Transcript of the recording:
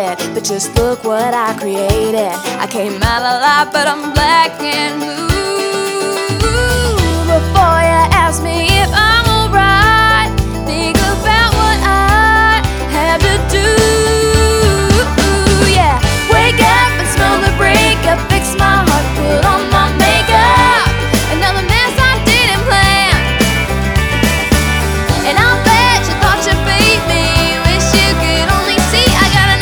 faded, but just look what I created. I came out alive, but I'm black and blue.